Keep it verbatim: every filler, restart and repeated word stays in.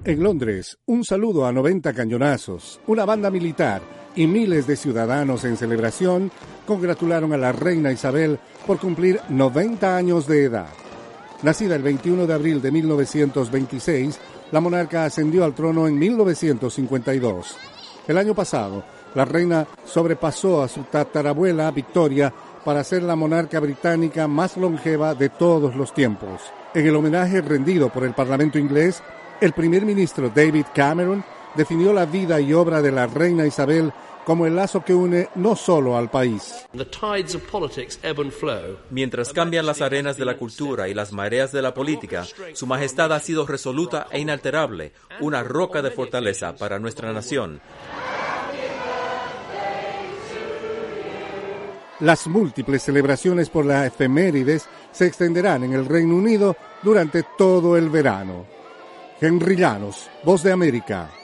En Londres, un saludo a noventa cañonazos, una banda militar y miles de ciudadanos en celebración congratularon a la reina Isabel por cumplir noventa años de edad. Nacida el veintiuno de abril de mil novecientos veintiséis, la monarca ascendió al trono en mil novecientos cincuenta y dos. El año pasado, la reina sobrepasó a su tatarabuela Victoria para ser la monarca británica más longeva de todos los tiempos. En el homenaje rendido por el Parlamento inglés, el primer ministro David Cameron definió la vida y obra de la reina Isabel como el lazo que une no solo al país. Mientras cambian las arenas de la cultura y las mareas de la política, Su Majestad ha sido resoluta e inalterable, una roca de fortaleza para nuestra nación. Las múltiples celebraciones por las efemérides se extenderán en el Reino Unido durante todo el verano. Henry Llanos, Voz de América.